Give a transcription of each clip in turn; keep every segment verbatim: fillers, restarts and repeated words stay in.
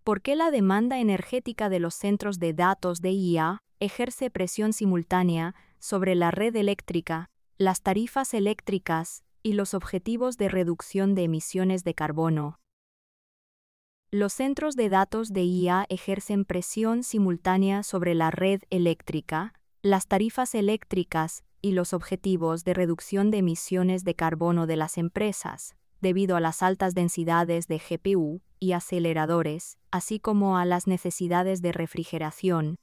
¿Por qué la demanda energética de los centros de datos de I A ejerce presión simultánea sobre la red eléctrica, las tarifas eléctricas y los objetivos de reducción de emisiones de carbono? Los centros de datos de I A ejercen presión simultánea sobre la red eléctrica, las tarifas eléctricas y los objetivos de reducción de emisiones de carbono de las empresas, debido a las altas densidades de G P U y aceleradores, así como a las necesidades de refrigeración.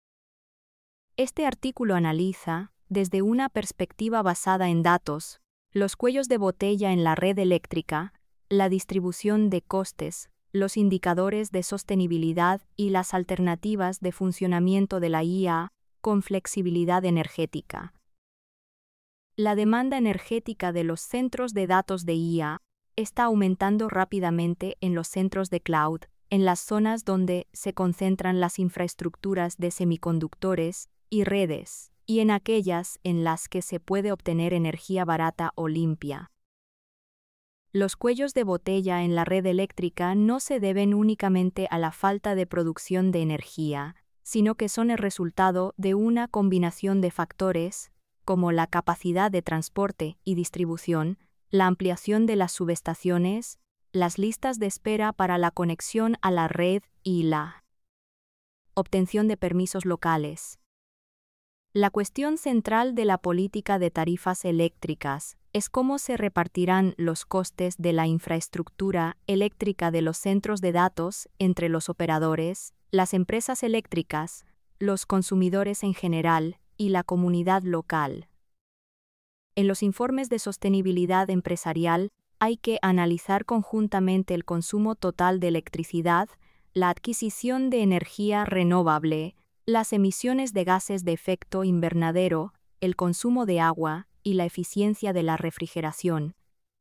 Este artículo analiza, desde una perspectiva basada en datos, los cuellos de botella en la red eléctrica, la distribución de costes, los indicadores de sostenibilidad y las alternativas de funcionamiento de la I A con flexibilidad energética. La demanda energética de los centros de datos de I A está aumentando rápidamente en los centros de cloud, en las zonas donde se concentran las infraestructuras de semiconductores y redes, y en aquellas en las que se puede obtener energía barata o limpia. Los cuellos de botella en la red eléctrica no se deben únicamente a la falta de producción de energía, sino que son el resultado de una combinación de factores, como la capacidad de transporte y distribución, la ampliación de las subestaciones, las listas de espera para la conexión a la red y la obtención de permisos locales. La cuestión central de la política de tarifas eléctricas es cómo se repartirán los costes de la infraestructura eléctrica de los centros de datos entre los operadores, las empresas eléctricas, los consumidores en general y la comunidad local. En los informes de sostenibilidad empresarial hay que analizar conjuntamente el consumo total de electricidad, la adquisición de energía renovable, las emisiones de gases de efecto invernadero, el consumo de agua y la eficiencia de la refrigeración.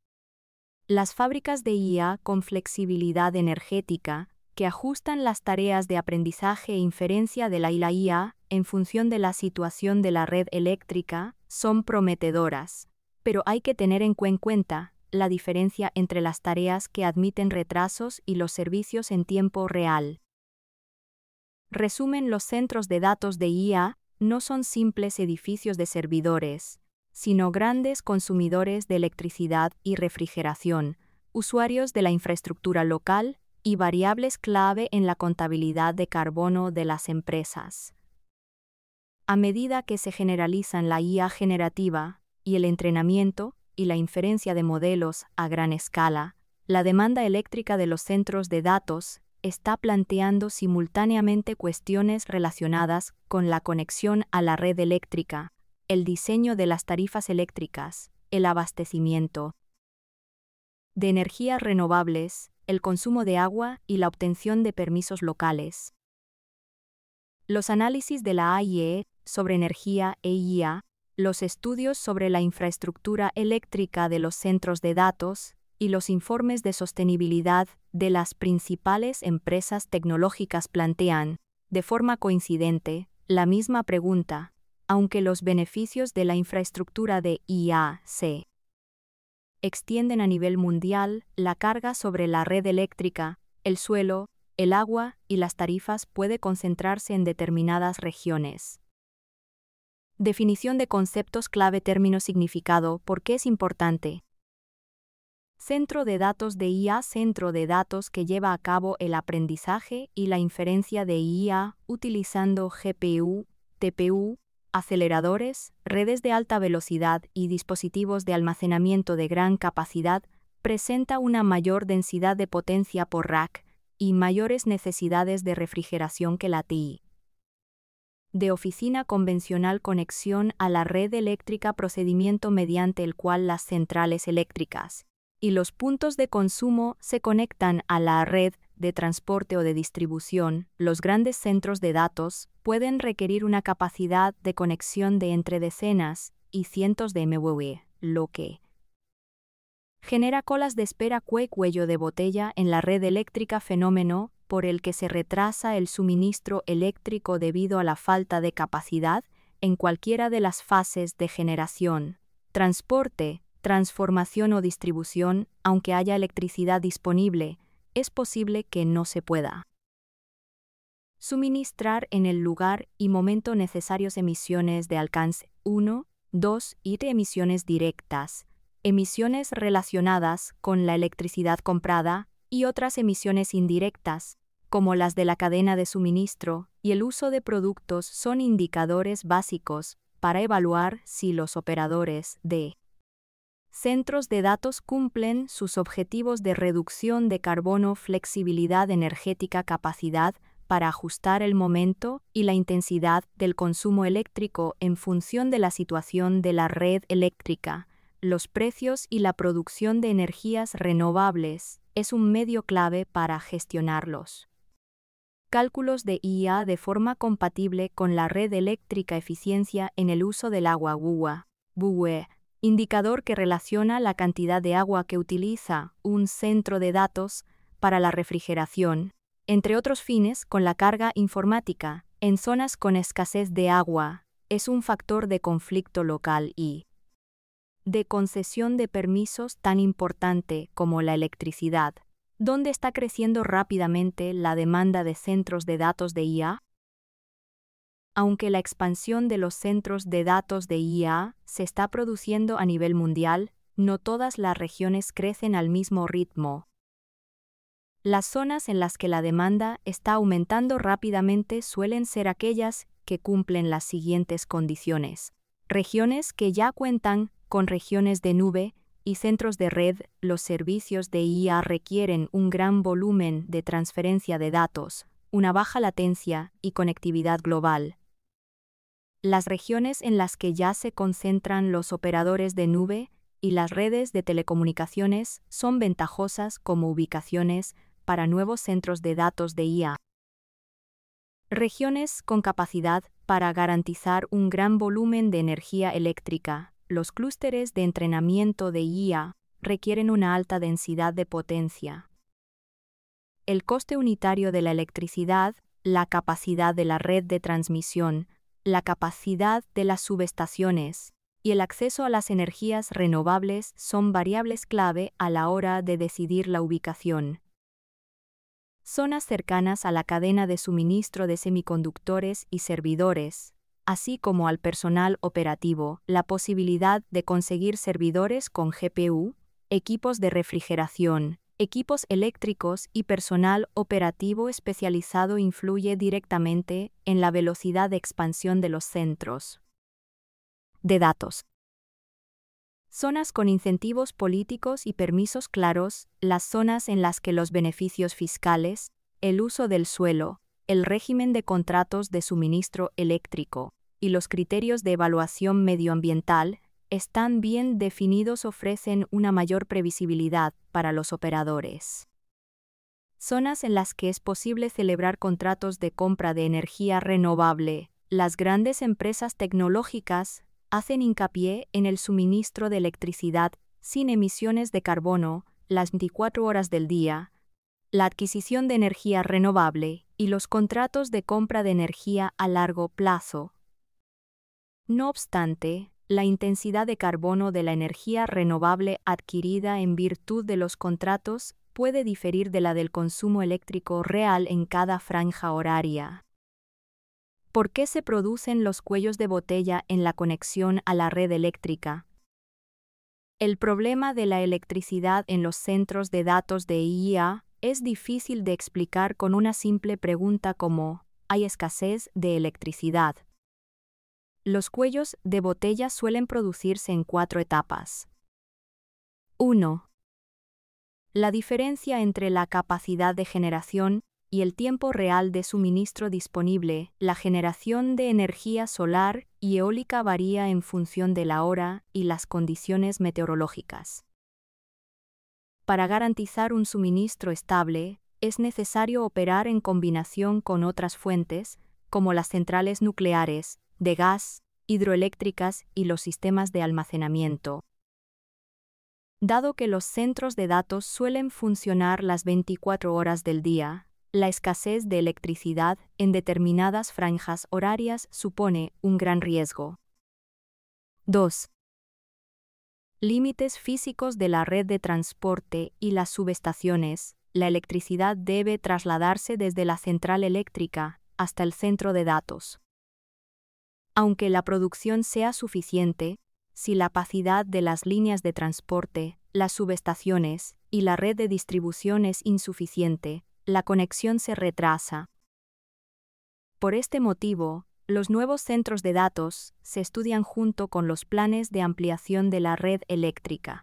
Las fábricas de I A con flexibilidad energética, que ajustan las tareas de aprendizaje e inferencia de la I A en función de la situación de la red eléctrica, son prometedoras, pero hay que tener en cuenta la diferencia entre las tareas que admiten retrasos y los servicios en tiempo real. Resumen: los centros de datos de I A no son simples edificios de servidores, sino grandes consumidores de electricidad y refrigeración, usuarios de la infraestructura local y variables clave en la contabilidad de carbono de las empresas. A medida que se generalizan la I A generativa y el entrenamiento y la inferencia de modelos a gran escala, la demanda eléctrica de los centros de datos está planteando simultáneamente cuestiones relacionadas con la conexión a la red eléctrica, el diseño de las tarifas eléctricas, el abastecimiento de energías renovables, el consumo de agua y la obtención de permisos locales. Los análisis de la A I E sobre energía e I A, los estudios sobre la infraestructura eléctrica de los centros de datos y los informes de sostenibilidad de las principales empresas tecnológicas plantean, de forma coincidente, la misma pregunta, aunque los beneficios de la infraestructura de I A se extienden a nivel mundial, la carga sobre la red eléctrica, el suelo, el agua y las tarifas puede concentrarse en determinadas regiones. Definición de conceptos clave. Término significado. ¿Por qué es importante? Centro de datos de I A. Centro de datos que lleva a cabo el aprendizaje y la inferencia de I A utilizando G P U, T P U, aceleradores, redes de alta velocidad y dispositivos de almacenamiento de gran capacidad, presenta una mayor densidad de potencia por rack y mayores necesidades de refrigeración que la T I de oficina convencional. Conexión a la red eléctrica, procedimiento mediante el cual las centrales eléctricas y los puntos de consumo se conectan a la red de transporte o de distribución. Los grandes centros de datos pueden requerir una capacidad de conexión de entre decenas y cientos de megawatts, lo que genera colas de espera cue cuello de botella en la red eléctrica, fenómeno por el que se retrasa el suministro eléctrico debido a la falta de capacidad en cualquiera de las fases de generación, transporte, transformación o distribución. Aunque haya electricidad disponible, es posible que no se pueda Suministrar en el lugar y momento necesarios emisiones de alcance uno, dos y de emisiones directas, emisiones relacionadas con la electricidad comprada y otras emisiones indirectas, como las de la cadena de suministro y el uso de productos son indicadores básicos para evaluar si los operadores de centros de datos cumplen sus objetivos de reducción de carbono, flexibilidad energética, capacidad para ajustar el momento y la intensidad del consumo eléctrico en función de la situación de la red eléctrica, los precios y la producción de energías renovables es un medio clave para gestionarlos. Cálculos de I A de forma compatible con la red eléctrica, eficiencia en el uso del agua W U A, W U E, indicador que relaciona la cantidad de agua que utiliza un centro de datos para la refrigeración, entre otros fines, con la carga informática en zonas con escasez de agua, es un factor de conflicto local y de concesión de permisos tan importante como la electricidad, donde está creciendo rápidamente la demanda de centros de datos de I A. Aunque la expansión de los centros de datos de I A se está produciendo a nivel mundial, no todas las regiones crecen al mismo ritmo. Las zonas en las que la demanda está aumentando rápidamente suelen ser aquellas que cumplen las siguientes condiciones. Regiones que ya cuentan con regiones de nube y centros de red. Los servicios de I A requieren un gran volumen de transferencia de datos, una baja latencia y conectividad global. Las regiones en las que ya se concentran los operadores de nube y las redes de telecomunicaciones son ventajosas como ubicaciones para nuevos centros de datos de I A. Regiones con capacidad para garantizar un gran volumen de energía eléctrica. Los clústeres de entrenamiento de I A requieren una alta densidad de potencia. El coste unitario de la electricidad, la capacidad de la red de transmisión, la capacidad de las subestaciones y el acceso a las energías renovables son variables clave a la hora de decidir la ubicación. Zonas cercanas a la cadena de suministro de semiconductores y servidores, así como al personal operativo, la posibilidad de conseguir servidores con G P U, equipos de refrigeración, equipos eléctricos y personal operativo especializado influye directamente en la velocidad de expansión de los centros de datos. Zonas con incentivos políticos y permisos claros, las zonas en las que los beneficios fiscales, el uso del suelo, el régimen de contratos de suministro eléctrico y los criterios de evaluación medioambiental están bien definidos ofrecen una mayor previsibilidad para los operadores. Zonas en las que es posible celebrar contratos de compra de energía renovable. Las grandes empresas tecnológicas hacen hincapié en el suministro de electricidad sin emisiones de carbono las veinticuatro horas del día, la adquisición de energía renovable y los contratos de compra de energía a largo plazo. No obstante, la intensidad de carbono de la energía renovable adquirida en virtud de los contratos puede diferir de la del consumo eléctrico real en cada franja horaria. ¿Por qué se producen los cuellos de botella en la conexión a la red eléctrica? El problema de la electricidad en los centros de datos de I A es difícil de explicar con una simple pregunta como ¿hay escasez de electricidad? Los cuellos de botella suelen producirse en cuatro etapas. uno. La diferencia entre la capacidad de generación y el tiempo real de suministro disponible. La generación de energía solar y eólica varía en función de la hora y las condiciones meteorológicas. Para garantizar un suministro estable, es necesario operar en combinación con otras fuentes, como las centrales nucleares, de gas, hidroeléctricas y los sistemas de almacenamiento. Dado que los centros de datos suelen funcionar las veinticuatro horas del día, la escasez de electricidad en determinadas franjas horarias supone un gran riesgo. dos. Límites físicos de la red de transporte y las subestaciones. La electricidad debe trasladarse desde la central eléctrica hasta el centro de datos. Aunque la producción sea suficiente, si la capacidad de las líneas de transporte, las subestaciones y la red de distribución es insuficiente, la conexión se retrasa. Por este motivo, los nuevos centros de datos se estudian junto con los planes de ampliación de la red eléctrica.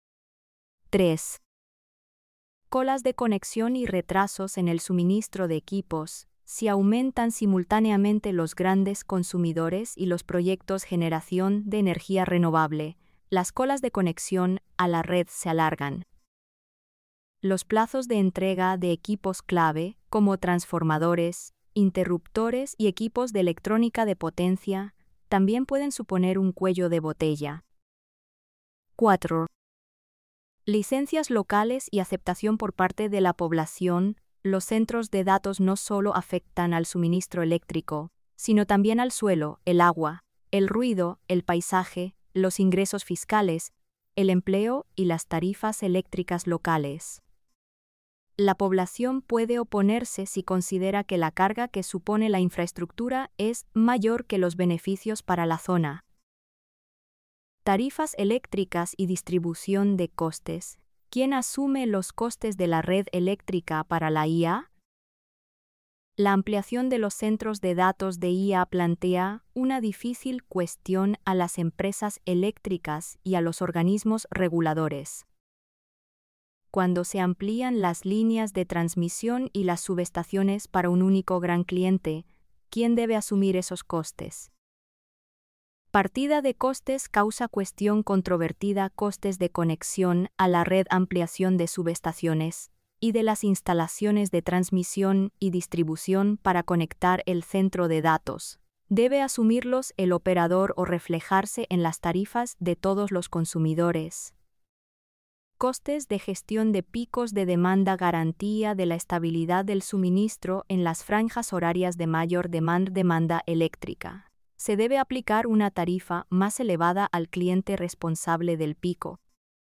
tres. Colas de conexión y retrasos en el suministro de equipos. Si aumentan simultáneamente los grandes consumidores y los proyectos de generación de energía renovable, las colas de conexión a la red se alargan. Los plazos de entrega de equipos clave, como transformadores, interruptores y equipos de electrónica de potencia, también pueden suponer un cuello de botella. cuatro. Licencias locales y aceptación por parte de la población. Los centros de datos no solo afectan al suministro eléctrico, sino también al suelo, el agua, el ruido, el paisaje, los ingresos fiscales, el empleo y las tarifas eléctricas locales. La población puede oponerse si considera que la carga que supone la infraestructura es mayor que los beneficios para la zona. Tarifas eléctricas y distribución de costes. ¿Quién asume los costes de la red eléctrica para la I A? La ampliación de los centros de datos de I A plantea una difícil cuestión a las empresas eléctricas y a los organismos reguladores. Cuando se amplían las líneas de transmisión y las subestaciones para un único gran cliente, ¿quién debe asumir esos costes? Partida de costes causa cuestión controvertida. Costes de conexión a la red, ampliación de subestaciones y de las instalaciones de transmisión y distribución para conectar el centro de datos. ¿Debe asumirlos el operador o reflejarse en las tarifas de todos los consumidores? Costes de gestión de picos de demanda. Garantía de la estabilidad del suministro en las franjas horarias de mayor demanda, demanda eléctrica. Se debe aplicar una tarifa más elevada al cliente responsable del pico.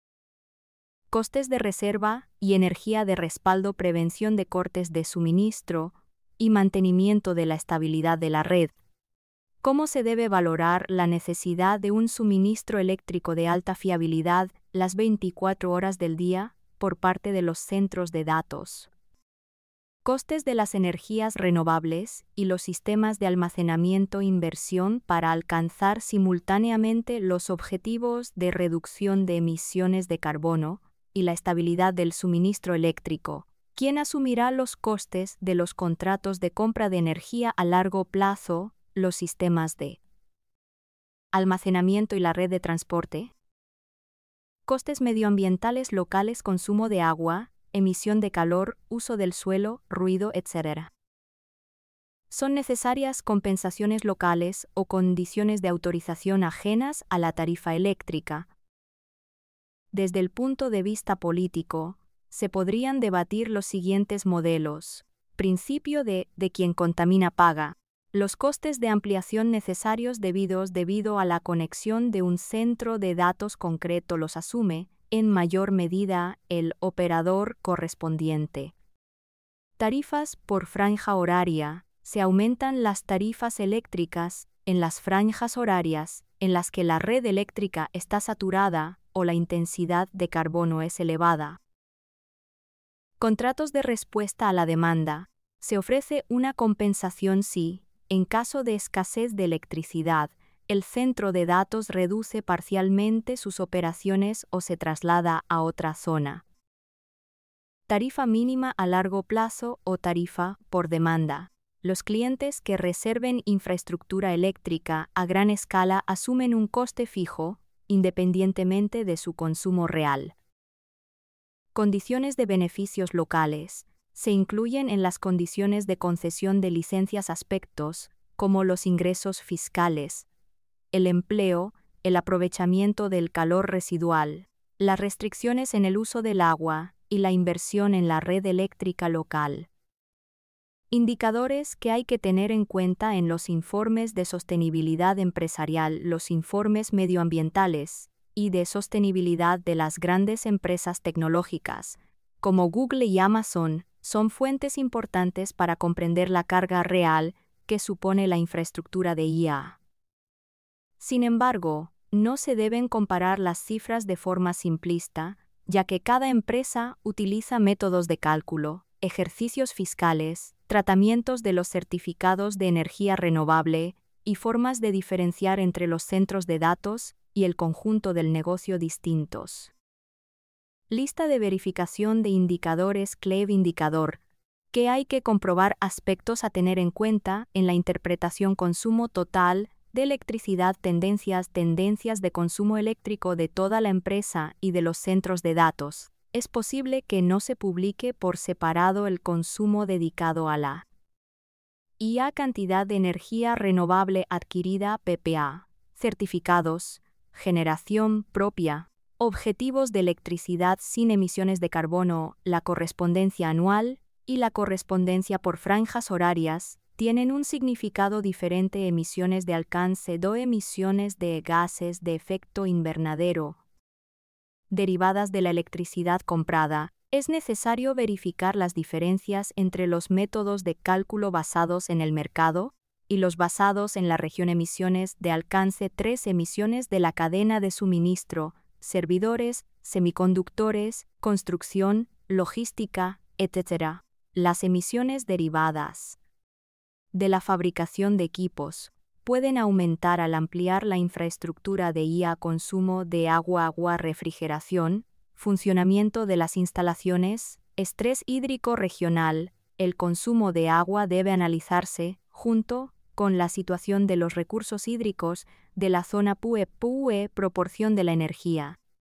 Costes de reserva y energía de respaldo. Prevención de cortes de suministro y mantenimiento de la estabilidad de la red. ¿Cómo se debe valorar la necesidad de un suministro eléctrico de alta fiabilidad las veinticuatro horas del día por parte de los centros de datos? Costes de las energías renovables y los sistemas de almacenamiento. Inversión para alcanzar simultáneamente los objetivos de reducción de emisiones de carbono y la estabilidad del suministro eléctrico. ¿Quién asumirá los costes de los contratos de compra de energía a largo plazo, los sistemas de almacenamiento y la red de transporte? Costes medioambientales locales. Consumo de agua, emisión de calor, uso del suelo, ruido, etcétera. Son necesarias compensaciones locales o condiciones de autorización ajenas a la tarifa eléctrica. Desde el punto de vista político, se podrían debatir los siguientes modelos. Principio de de quien contamina paga. Los costes de ampliación necesarios debidos debido a la conexión de un centro de datos concreto los asume, en mayor medida, el operador correspondiente. Tarifas por franja horaria. Se aumentan las tarifas eléctricas en las franjas horarias en las que la red eléctrica está saturada o la intensidad de carbono es elevada. Contratos de respuesta a la demanda. Se ofrece una compensación si, en caso de escasez de electricidad, el centro de datos reduce parcialmente sus operaciones o se traslada a otra zona. Tarifa mínima a largo plazo o tarifa por demanda. Los clientes que reserven infraestructura eléctrica a gran escala asumen un coste fijo, independientemente de su consumo real. Condiciones de beneficios locales. Se incluyen en las condiciones de concesión de licencias aspectos como los ingresos fiscales, el empleo, el aprovechamiento del calor residual, las restricciones en el uso del agua y la inversión en la red eléctrica local. Indicadores que hay que tener en cuenta en los informes de sostenibilidad empresarial. Los informes medioambientales y de sostenibilidad de las grandes empresas tecnológicas, como Google y Amazon, son fuentes importantes para comprender la carga real que supone la infraestructura de I A. Sin embargo, no se deben comparar las cifras de forma simplista, ya que cada empresa utiliza métodos de cálculo, ejercicios fiscales, tratamientos de los certificados de energía renovable y formas de diferenciar entre los centros de datos y el conjunto del negocio distintos. Lista de verificación de indicadores clave indicador, que hay que comprobar aspectos a tener en cuenta en la interpretación consumo total de electricidad tendencias tendencias de consumo eléctrico de toda la empresa y de los centros de datos. Es posible que no se publique por separado el consumo dedicado a la I A cantidad de energía renovable adquirida P P A, certificados, generación propia, objetivos de electricidad sin emisiones de carbono, la correspondencia anual y la correspondencia por franjas horarias tienen un significado diferente. Emisiones de alcance do emisiones de gases de efecto invernadero derivadas de la electricidad comprada. Es necesario verificar las diferencias entre los métodos de cálculo basados en el mercado y los basados en la región. Emisiones de alcance tres emisiones de la cadena de suministro, servidores, semiconductores, construcción, logística, etcétera. Las emisiones derivadas de la fabricación de equipos pueden aumentar al ampliar la infraestructura de I A. Consumo de agua, agua, refrigeración, funcionamiento de las instalaciones, estrés hídrico regional. El consumo de agua debe analizarse junto con la situación de los recursos hídricos de la zona P U E. P U E proporción de la energía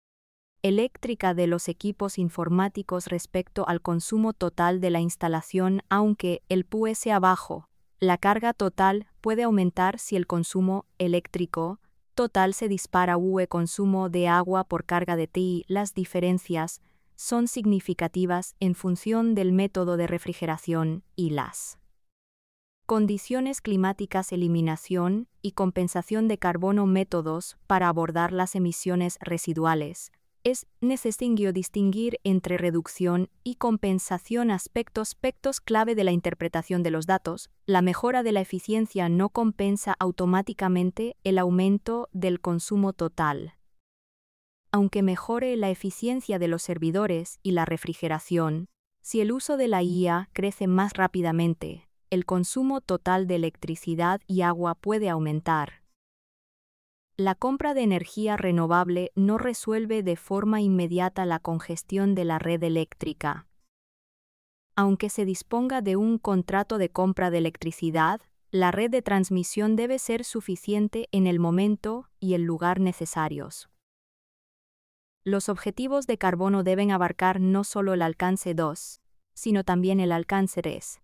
eléctrica de los equipos informáticos respecto al consumo total de la instalación. Aunque el P U E sea bajo, la carga total puede aumentar si el consumo eléctrico total se dispara. U E consumo de agua por carga de T I. Las diferencias son significativas en función del método de refrigeración y las condiciones climáticas. Eliminación y compensación de carbono. Métodos para abordar las emisiones residuales. Es necesario distinguir entre reducción y compensación. Aspectos, aspectos clave de la interpretación de los datos. La mejora de la eficiencia no compensa automáticamente el aumento del consumo total. Aunque mejore la eficiencia de los servidores y la refrigeración, si el uso de la I A crece más rápidamente, el consumo total de electricidad y agua puede aumentar. La compra de energía renovable no resuelve de forma inmediata la congestión de la red eléctrica. Aunque se disponga de un contrato de compra de electricidad, la red de transmisión debe ser suficiente en el momento y el lugar necesarios. Los objetivos de carbono deben abarcar no solo el alcance dos, sino también el alcance tres.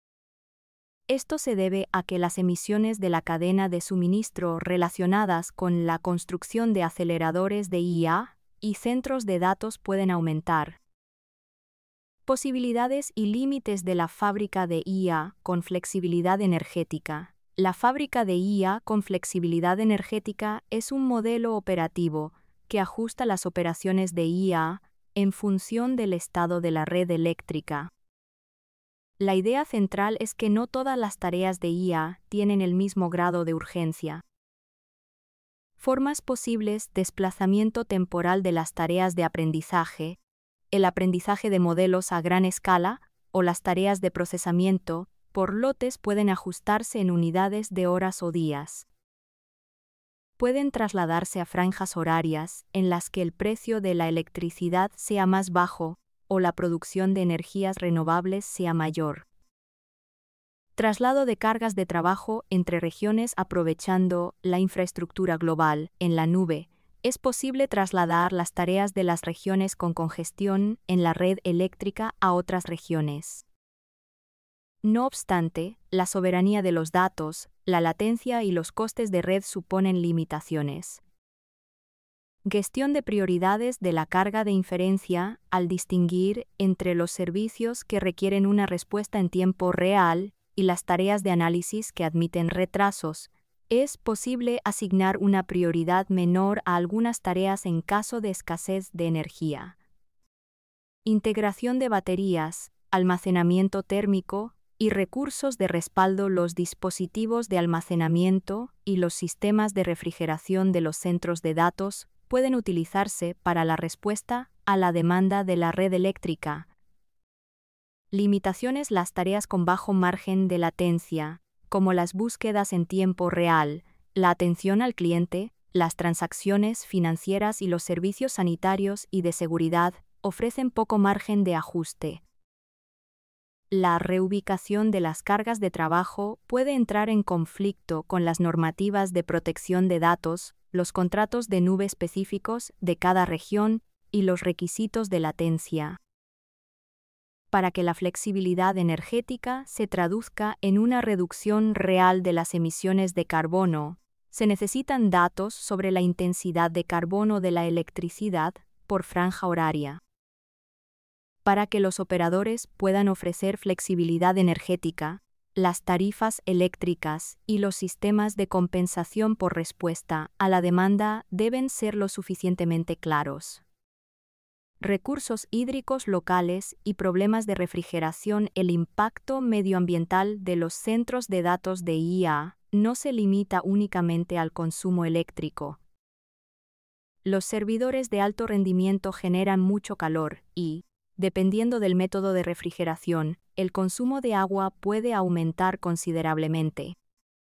Esto se debe a que las emisiones de la cadena de suministro relacionadas con la construcción de aceleradores de I A y centros de datos pueden aumentar. Posibilidades y límites de la fábrica de I A con flexibilidad energética. La fábrica de I A con flexibilidad energética es un modelo operativo que ajusta las operaciones de I A en función del estado de la red eléctrica. La idea central es que no todas las tareas de I A tienen el mismo grado de urgencia. Formas posibles: desplazamiento temporal de las tareas de aprendizaje, el aprendizaje de modelos a gran escala o las tareas de procesamiento por lotes pueden ajustarse en unidades de horas o días. Pueden trasladarse a franjas horarias en las que el precio de la electricidad sea más bajo o la producción de energías renovables sea mayor. Traslado de cargas de trabajo entre regiones aprovechando la infraestructura global en la nube. Es posible trasladar las tareas de las regiones con congestión en la red eléctrica a otras regiones. No obstante, la soberanía de los datos, la latencia y los costes de red suponen limitaciones. Gestión de prioridades de la carga de inferencia al distinguir entre los servicios que requieren una respuesta en tiempo real y las tareas de análisis que admiten retrasos. Es posible asignar una prioridad menor a algunas tareas en caso de escasez de energía. Integración de baterías. almacenamiento térmico y recursos de respaldo. Los dispositivos de almacenamiento y los sistemas de refrigeración de los centros de datos pueden utilizarse para la respuesta a la demanda de la red eléctrica. Limitaciones. Las tareas con bajo margen de latencia, como las búsquedas en tiempo real, la atención al cliente, las transacciones financieras y los servicios sanitarios y de seguridad, ofrecen poco margen de ajuste. La reubicación de las cargas de trabajo puede entrar en conflicto con las normativas de protección de datos, los contratos de nube específicos de cada región y los requisitos de latencia. Para que la flexibilidad energética se traduzca en una reducción real de las emisiones de carbono, se necesitan datos sobre la intensidad de carbono de la electricidad por franja horaria. Para que los operadores puedan ofrecer flexibilidad energética, las tarifas eléctricas y los sistemas de compensación por respuesta a la demanda deben ser lo suficientemente claros. Recursos hídricos locales y problemas de refrigeración. El impacto medioambiental de los centros de datos de I A no se limita únicamente al consumo eléctrico. Los servidores de alto rendimiento generan mucho calor y, dependiendo del método de refrigeración, el consumo de agua puede aumentar considerablemente.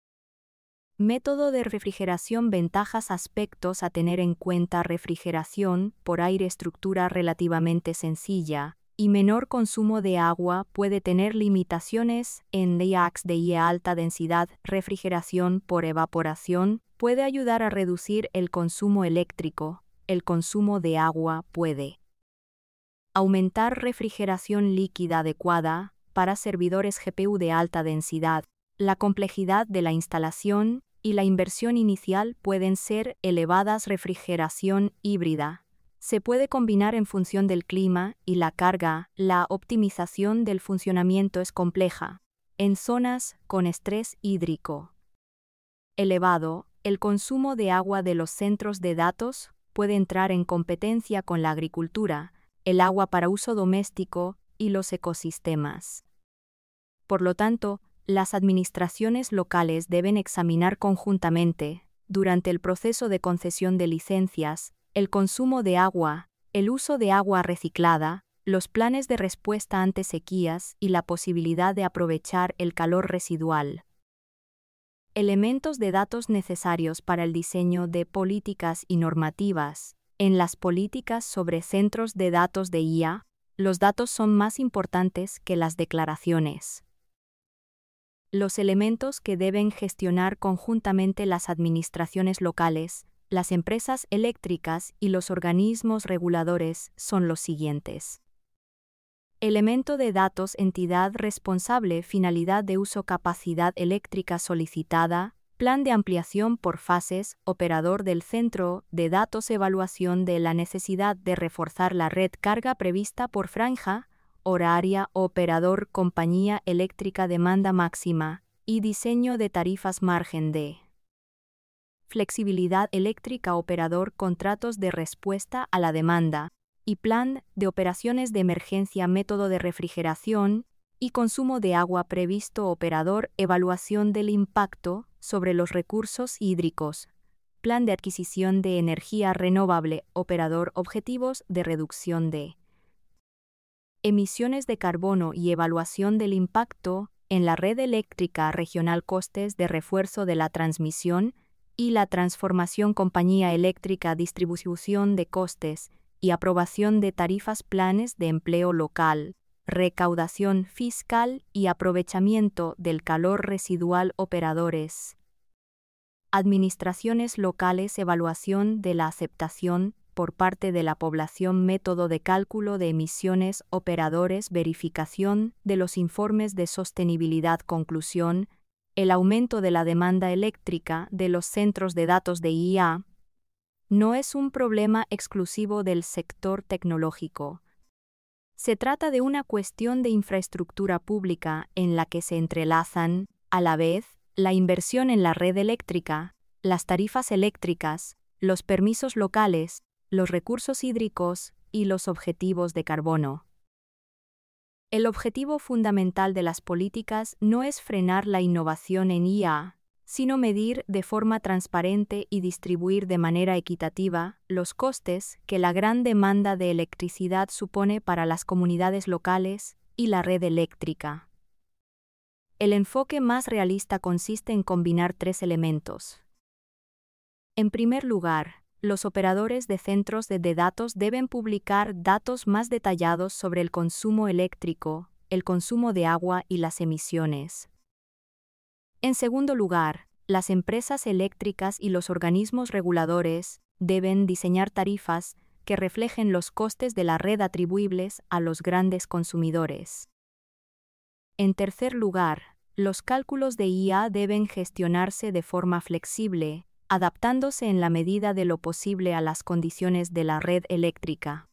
Método de refrigeración. Ventajas. Aspectos a tener en cuenta. Refrigeración por aire. Estructura relativamente sencilla y menor consumo de agua. Puede tener limitaciones en I A X de I A alta densidad. Refrigeración por evaporación puede ayudar a reducir el consumo eléctrico. El consumo de agua puede aumentar. Refrigeración líquida adecuada para servidores G P U de alta densidad. La complejidad de la instalación y la inversión inicial pueden ser elevadas. Refrigeración híbrida se puede combinar en función del clima y la carga. La optimización del funcionamiento es compleja en zonas con estrés hídrico elevado. El consumo de agua de los centros de datos puede entrar en competencia con la agricultura, el agua para uso doméstico y los ecosistemas. Por lo tanto, las administraciones locales deben examinar conjuntamente, durante el proceso de concesión de licencias, el consumo de agua, el uso de agua reciclada, los planes de respuesta ante sequías y la posibilidad de aprovechar el calor residual. Elementos de datos necesarios para el diseño de políticas y normativas. En las políticas sobre centros de datos de I A, los datos son más importantes que las declaraciones. Los elementos que deben gestionar conjuntamente las administraciones locales, las empresas eléctricas y los organismos reguladores son los siguientes. Elemento de datos. Entidad responsable. Finalidad de uso. Capacidad eléctrica solicitada. Plan de ampliación por fases. Operador del centro de datos. Evaluación de la necesidad de reforzar la red. Carga prevista por franja horaria. Operador. Compañía eléctrica. Demanda máxima y diseño de tarifas. Margen de flexibilidad eléctrica. Operador. Contratos de respuesta a la demanda y plan de operaciones de emergencia. Método de refrigeración y consumo de agua previsto. Operador. Evaluación del impacto sobre los recursos hídricos. Plan de adquisición de energía renovable. Operador. Objetivos de reducción de emisiones de carbono y evaluación del impacto en la red eléctrica regional. Costes de refuerzo de la transmisión y la transformación. Compañía eléctrica. Distribución de costes y aprobación de tarifas. Planes de empleo local. Recaudación fiscal y aprovechamiento del calor residual. Operadores. Administraciones locales. Evaluación de la aceptación por parte de la población. Método de cálculo de emisiones. Operadores. Verificación de los informes de sostenibilidad. Conclusión. El aumento de la demanda eléctrica de los centros de datos de I A no es un problema exclusivo del sector tecnológico. Se trata de una cuestión de infraestructura pública en la que se entrelazan, a la vez, la inversión en la red eléctrica, las tarifas eléctricas, los permisos locales, los recursos hídricos y los objetivos de carbono. El objetivo fundamental de las políticas no es frenar la innovación en I A, sino medir de forma transparente y distribuir de manera equitativa los costes que la gran demanda de electricidad supone para las comunidades locales y la red eléctrica. El enfoque más realista consiste en combinar tres elementos. En primer lugar, los operadores de centros de datos deben publicar datos más detallados sobre el consumo eléctrico, el consumo de agua y las emisiones. En segundo lugar, las empresas eléctricas y los organismos reguladores deben diseñar tarifas que reflejen los costes de la red atribuibles a los grandes consumidores. En tercer lugar, los cálculos de I A deben gestionarse de forma flexible, adaptándose en la medida de lo posible a las condiciones de la red eléctrica.